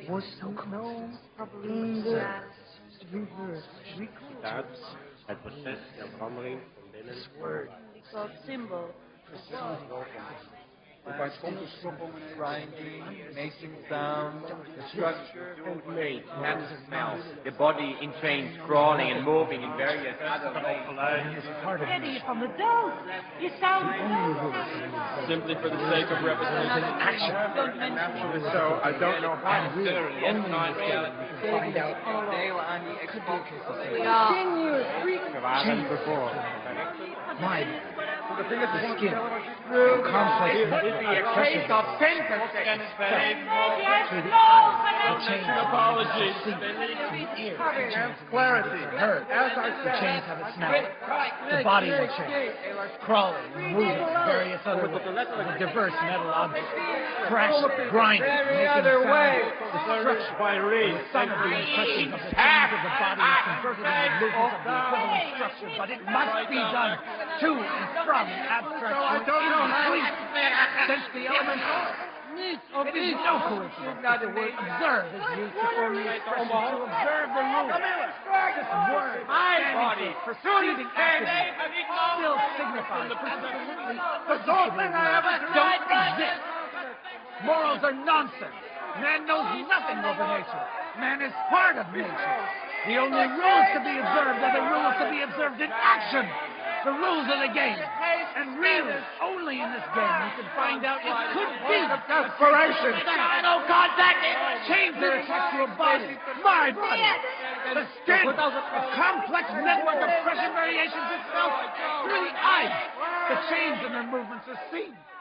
was known in the reverse. Citaat, het proces der verandering van binnen. This word. called symbol. By grinding, making sound, the structure, Handmade, that's the smell. The body in chains, crawling and moving in various other ways. Eddie, from the dough. You sound Simply for the sake of repetition. Action. Don't mention it. So I don't know how. Yes, not reality. Find out. We are. Change before. mind. The skin. Complex Case of sentence. through the eye. The change. Apologies. See. The ear. Clarity. Heard. The chains have a smell. The body will change. Crawling, moving, various other ways. The diverse metal objects. Crashing, grinding, making sound. The structure. By reed. Some of the impressions of the change of the body is converted into movements of the equivalent structure, but it must be done to and from an abstract to an incomplete, since the element it is no coincidence that the word observe is used to form the expression to observe the rule. This word, standing for preceding activity, still signifies absolutely don't exist. Morals are nonsense. Man knows nothing over nature. Man is part of nature. The only rules to be observed are the rules to be observed in action. The rules of the game. And really, only in this game you can find out it could be desperation. No contact. Chains are attached to a body. My body. The skin. A complex network of pressure variations itself through the eyes. The chains in their movements are seen.